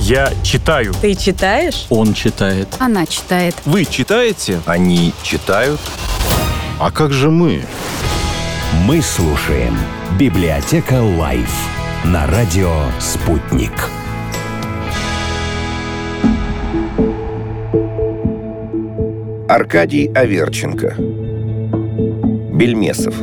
Я читаю. Ты читаешь? Он читает. Она читает. Вы читаете? Они читают. А как же мы? Мы слушаем «Библиотека Лайф» на радио «Спутник». Аркадий Аверченко. Бельмесов.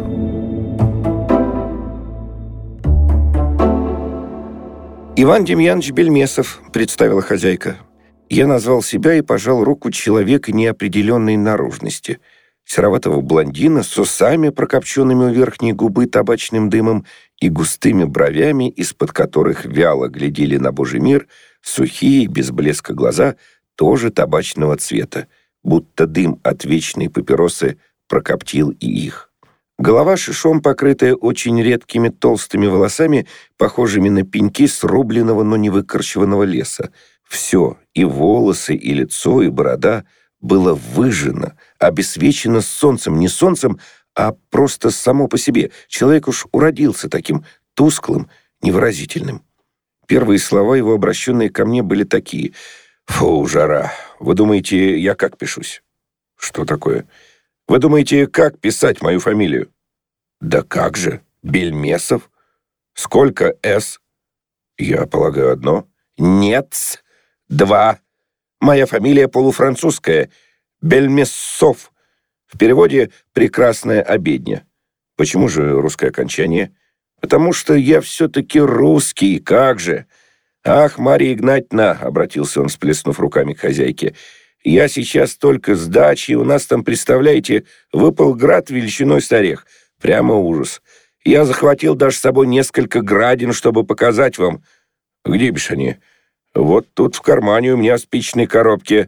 «Иван Демьянович Бельмесов», — представила хозяйка. Я назвал себя и пожал руку человека неопределенной наружности. Сероватого блондина с усами, прокопченными у верхней губы табачным дымом, и густыми бровями, из-под которых вяло глядели на Божий мир, сухие, без блеска глаза, тоже табачного цвета, будто дым от вечной папиросы прокоптил и их. Голова шишом, покрытая очень редкими толстыми волосами, похожими на пеньки срубленного, но не выкорчеванного леса. Все, и волосы, и лицо, и борода, было выжжено, обесвечено солнцем, не солнцем, а просто само по себе. Человек уж уродился таким тусклым, невыразительным. Первые слова его, обращенные ко мне, были такие: «Фу, жара! Вы думаете, я как пишусь?» «Что такое? Вы думаете, как писать мою фамилию?» «Да как же? Бельмесов? Сколько «с»?» «Я полагаю, одно». «Нет, два. Моя фамилия полуфранцузская. Бельмесов. В переводе «прекрасная обедня». Почему же русское окончание?» «Потому что я все-таки русский, как же!» «Ах, Марья Игнатьевна!» — обратился он, всплеснув руками к хозяйке. «Я сейчас только с дачи, у нас там, представляете, выпал град величиной с орех. Прямо ужас. Я захватил даже с собой несколько градин, чтобы показать вам». «Где бишь они?» «Вот тут в кармане у меня в спичной коробке.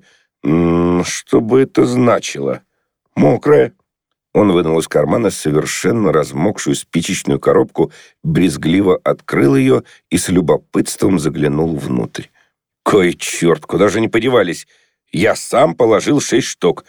Что бы это значило?» «Мокрая». Он вынул из кармана совершенно размокшую спичечную коробку, брезгливо открыл ее и с любопытством заглянул внутрь. «Кой черт, куда же они подевались? Я сам положил 6 штук.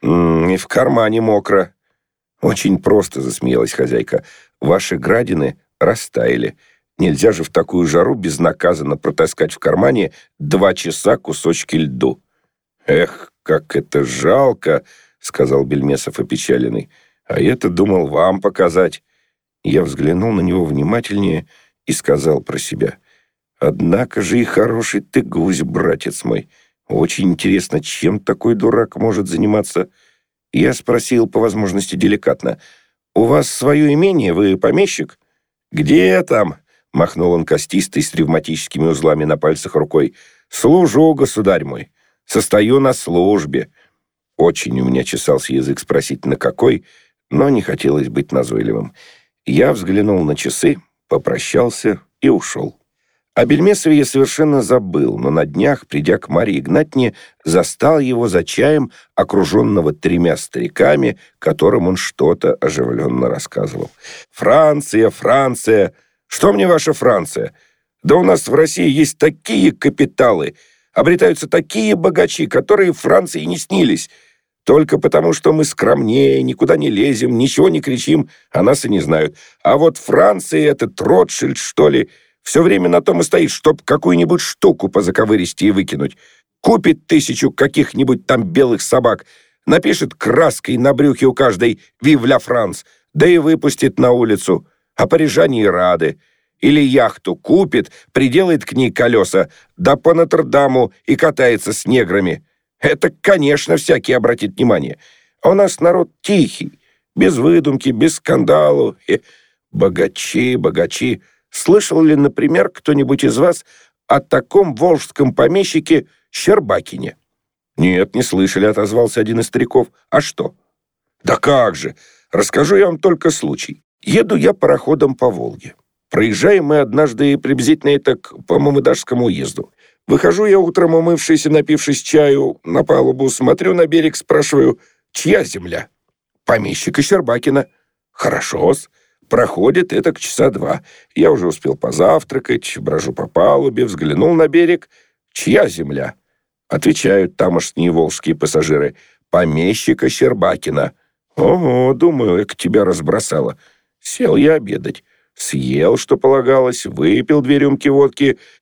И в кармане мокро». «Очень просто», — засмеялась хозяйка. «Ваши градины растаяли. Нельзя же в такую жару безнаказанно протаскать в кармане 2 часа кусочки льду». «Эх, как это жалко», — сказал Бельмесов опечаленный. «А я-то думал вам показать». Я взглянул на него внимательнее и сказал про себя: «Однако же и хороший ты гусь, братец мой. Очень интересно, чем такой дурак может заниматься». Я спросил по возможности деликатно: «У вас свое имение? Вы помещик?» «Где там?» — махнул он костистой с ревматическими узлами на пальцах рукой. «Служу, государь мой. Состою на службе». Очень у меня чесался язык спросить, на какой, но не хотелось быть назойливым. Я взглянул на часы, попрощался и ушел. О Бельмесове я совершенно забыл, но на днях, придя к Марье Игнатьевне, застал его за чаем, окруженного 3 стариками, которым он что-то оживленно рассказывал. «Франция, Франция! Что мне ваша Франция? Да у нас в России есть такие капиталы, обретаются такие богачи, которые Франции не снились. Только потому, что мы скромнее, никуда не лезем, ничего не кричим, а нас и не знают. А вот Франция, этот Ротшильд, что ли, все время на том и стоит, чтоб какую-нибудь штуку позаковыристи и выкинуть. Купит 1000 каких-нибудь там белых собак, напишет краской на брюхе у каждой «Вив ля Франс», да и выпустит на улицу. А парижане и рады. Или яхту купит, приделает к ней колеса, да по Нотр-Даму и катается с неграми. Это, конечно, всякий обратит внимание. А у нас народ тихий, без выдумки, без скандалу. Богачи, богачи. Слышал ли, например, кто-нибудь из вас о таком волжском помещике Щербакине?» «Нет, не слышали», — отозвался один из стариков. «А что?» «Да как же! Расскажу я вам только случай. Еду я пароходом по Волге. Проезжаем мы однажды приблизительно это к Мамыдашскому уезду. Выхожу я утром, умывшись и напившись чаю, на палубу, смотрю на берег, спрашиваю: «Чья земля?» «Помещика Щербакина». «Хорошо-с». Проходит это к часа 2. Я уже успел позавтракать, брожу по палубе, взглянул на берег. «Чья земля?» Отвечают тамошние волжские пассажиры: «Помещика Щербакина». «Ого, думаю, эк тебя разбросало». Сел я обедать. Съел, что полагалось, выпил 2 рюмки водки,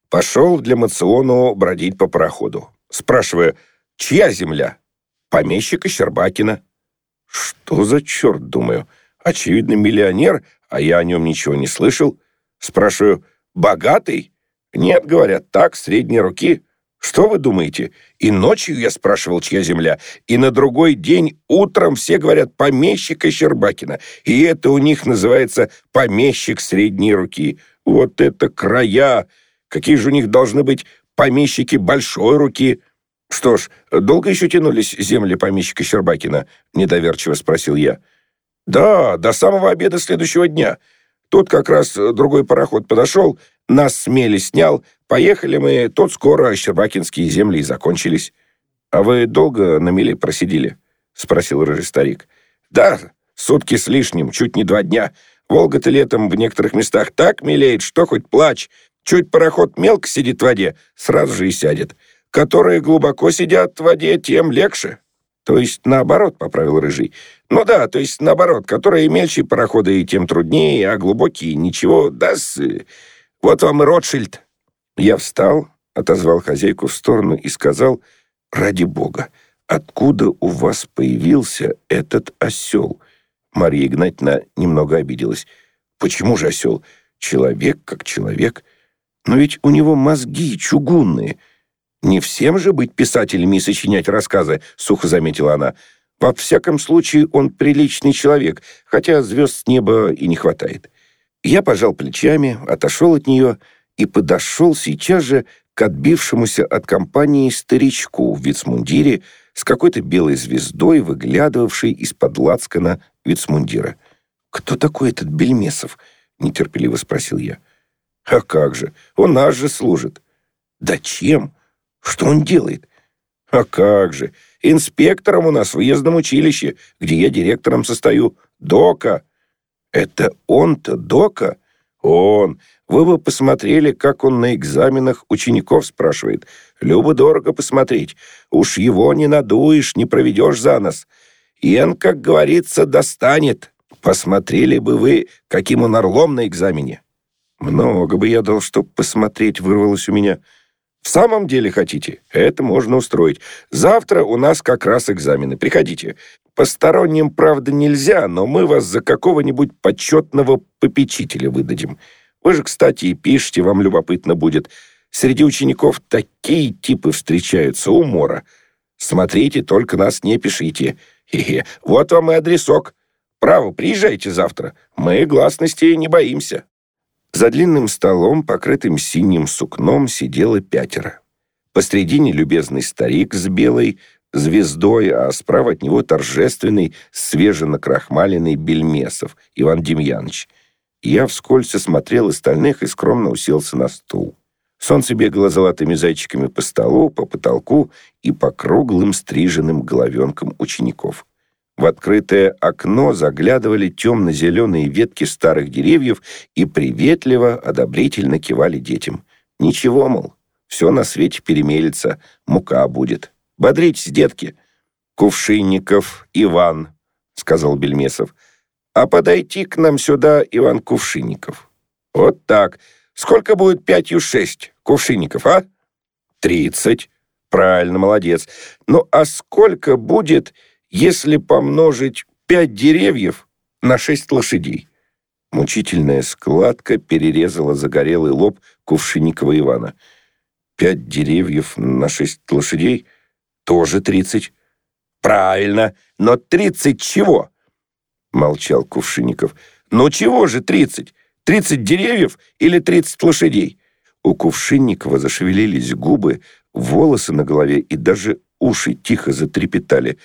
Пошел для моциону бродить по пароходу. Спрашиваю, чья земля? Помещика Щербакина. Что за черт, думаю. Очевидно, миллионер, а я о нем ничего не слышал. Спрашиваю, богатый? Нет, говорят, так, средней руки. Что вы думаете? И ночью я спрашивал, чья земля, и на другой день утром все говорят помещика Щербакина. И это у них называется помещик средней руки. Вот это края! Какие же у них должны быть помещики большой руки? Что ж, долго еще тянулись земли помещика Щербакина? Недоверчиво спросил я. Да, до самого обеда следующего дня. Тут как раз другой пароход подошел, нас с мели снял, поехали мы, тут скоро щербакинские земли и закончились. А вы долго на мели просидели? Спросил рыжий старик. Да, сутки с лишним, чуть не 2 дня. Волга-то летом в некоторых местах так мелеет, что хоть плачь. Чуть пароход мелко сидит в воде, сразу же и сядет. Которые глубоко сидят в воде, тем легче. То есть наоборот, поправил рыжий. Ну да, то есть наоборот, которые мельче пароходы, тем труднее, а глубокие ничего, вот вам и Ротшильд. Я встал, отозвал хозяйку в сторону и сказал, ради бога, откуда у вас появился этот осел? Марья Игнатьевна немного обиделась. Почему же осел? Человек как человек. Но ведь у него мозги чугунные. Не всем же быть писателями и сочинять рассказы, сухо заметила она. Во всяком случае, он приличный человек, хотя звезд с неба и не хватает. Я пожал плечами, отошел от нее и подошел сейчас же к отбившемуся от компании старичку в вицмундире с какой-то белой звездой, выглядывавшей из-под лацкана вицмундира. «Кто такой этот Бельмесов?» — нетерпеливо спросил я. «А как же, он нас же служит». «Да чем? Что он делает?» «А как же, инспектором у нас в уездном училище, где я директором состою. Дока». «Это он-то, Дока?» «Он. Вы бы посмотрели, как он на экзаменах учеников спрашивает. Любо-дорого посмотреть. Уж его не надуешь, не проведешь за нос. Ен, как говорится, достанет. Посмотрели бы вы, каким он орлом на экзамене». «Много бы я дал, чтоб посмотреть», — вырвалось у меня. «В самом деле хотите? Это можно устроить. Завтра у нас как раз экзамены. Приходите. Посторонним, правда, нельзя, но мы вас за какого-нибудь почетного попечителя выдадим. Вы же, кстати, и пишете, вам любопытно будет. Среди учеников такие типы встречаются, умора. Смотрите, только нас не пишите. Хе-хе. Вот вам и адресок. Право, приезжайте завтра. Мы гласности не боимся». За длинным столом, покрытым синим сукном, сидело 5. Посредине любезный старик с белой звездой, а справа от него торжественный, свеженакрахмаленный Бельмесов Иван Демьянович. Я вскользь осмотрел остальных и скромно уселся на стул. Солнце бегало золотыми зайчиками по столу, по потолку и по круглым стриженным головенкам учеников. В открытое окно заглядывали темно-зеленые ветки старых деревьев и приветливо, одобрительно кивали детям. «Ничего, мол, все на свете перемелется, мука будет. Бодритесь, детки». «Кувшинников Иван», — сказал Бельмесов. «А подойти к нам сюда Иван Кувшинников». «Вот так. Сколько будет 5 + 6 кувшинников, а?» 30. Правильно, молодец. Ну, а сколько будет, если помножить 5 деревьев на 6 лошадей?» Мучительная складка перерезала загорелый лоб Кувшинникова Ивана. 5 деревьев на 6 лошадей? Тоже 30. «Правильно, но 30 чего?» Молчал Кувшинников. «Ну чего же 30? 30 деревьев или 30 лошадей?» У Кувшинникова зашевелились губы, волосы на голове и даже уши тихо затрепетали.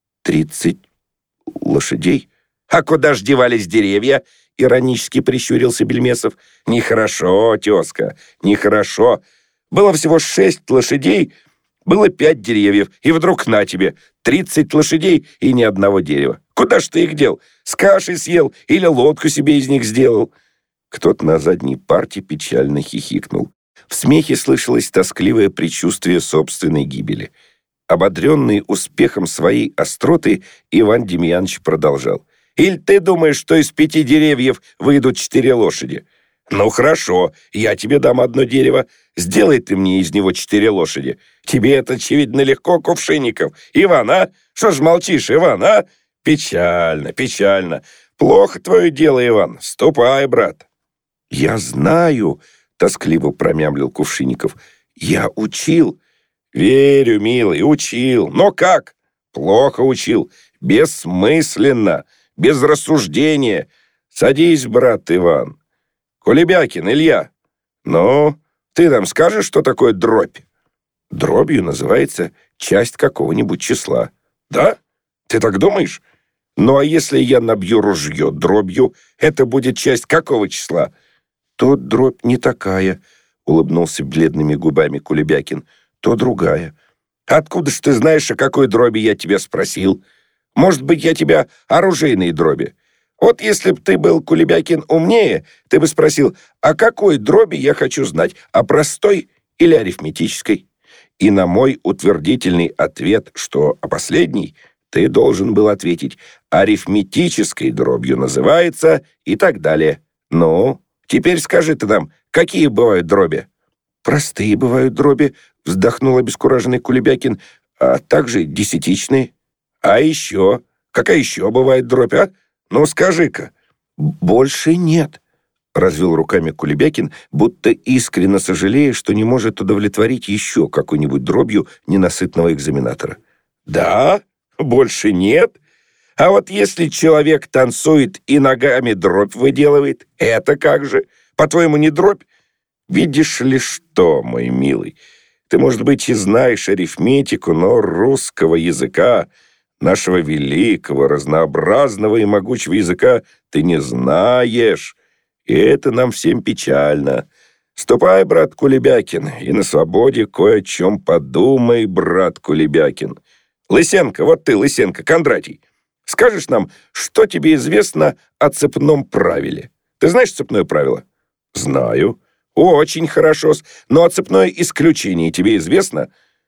30 лошадей? «А куда ж девались деревья?» — иронически прищурился Бельмесов. «Нехорошо, тезка, нехорошо. Было всего 6 лошадей, было 5 деревьев, и вдруг на тебе 30 лошадей и ни одного дерева. Куда ж ты их дел? С кашей съел или лодку себе из них сделал?» Кто-то на задней парте печально хихикнул. В смехе слышалось тоскливое предчувствие собственной гибели. Ободренный успехом своей остроты, Иван Демьянович продолжал. «Иль ты думаешь, что из 5 деревьев выйдут 4 лошади? Ну хорошо, я тебе дам одно дерево. Сделай ты мне из него 4 лошади. Тебе это, очевидно, легко, Кувшинников. Иван, а? Что ж молчишь, Иван, а? Печально, печально. Плохо твое дело, Иван. Ступай, брат. Я знаю, тоскливо промямлил Кувшинников. Я учил. Верю, милый, учил. Но как? Плохо учил. Бессмысленно. Без рассуждения. Садись, брат Иван. Кулебякин, Илья. Ну, ты нам скажешь, что такое дробь? Дробью называется часть какого-нибудь числа. Да? Ты так думаешь? Ну, а если я набью ружье дробью, это будет часть какого числа? То дробь не такая, улыбнулся бледными губами Кулебякин. То другая. Откуда ж ты знаешь, о какой дроби я тебя спросил? Может быть, я тебя о ружейной дроби? Вот если б ты был, Кулебякин, умнее, ты бы спросил, о какой дроби я хочу знать, о простой или арифметической? И на мой утвердительный ответ, что о последней, ты должен был ответить, арифметической дробью называется и так далее. Ну, теперь скажи ты нам, какие бывают дроби? Простые бывают дроби, вздохнул обескураженный Кулебякин, а также десятичные. А еще? Какая еще бывает дробь, а? Ну, скажи-ка. Больше нет, развел руками Кулебякин, будто искренне сожалея, что не может удовлетворить еще какой-нибудь дробью ненасытного экзаменатора. Да? Больше нет? А вот если человек танцует и ногами дробь выделывает, это как же? По-твоему, не дробь? Видишь ли что, мой милый, ты, может быть, и знаешь арифметику, но русского языка, нашего великого, разнообразного и могучего языка, ты не знаешь. И это нам всем печально. Ступай, брат Кулебякин, и на свободе кое о чем подумай, брат Кулебякин. Лысенко, вот ты, Лысенко, Кондратий, скажешь нам, что тебе известно о цепном правиле? Ты знаешь цепное правило? Знаю. Очень хорошо. Но цепное исключение тебе известно?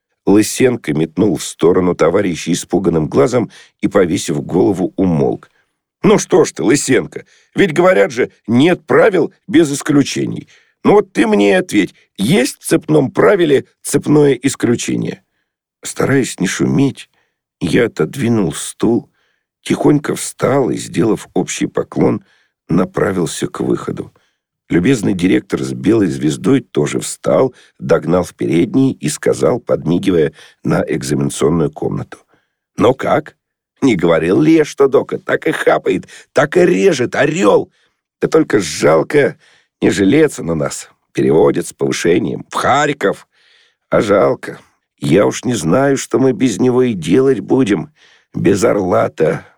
Лысенко метнул в сторону товарища испуганным глазом и, повесив голову, умолк. Ну что ж ты, Лысенко, ведь говорят же, нет правил без исключений. Ну вот ты мне и ответь, есть в цепном правиле цепное исключение? Стараясь не шуметь, я отодвинул стул, тихонько встал и, сделав общий поклон, направился к выходу. Любезный директор с белой звездой тоже встал, догнал в передней и сказал, подмигивая на экзаменационную комнату. «Ну как? Не говорил ли я, что Дока так и хапает, так и режет, орел? Да только жалко не жалеется на нас. Переводит с повышением в Харьков. А жалко. Я уж не знаю, что мы без него и делать будем. Без орла-то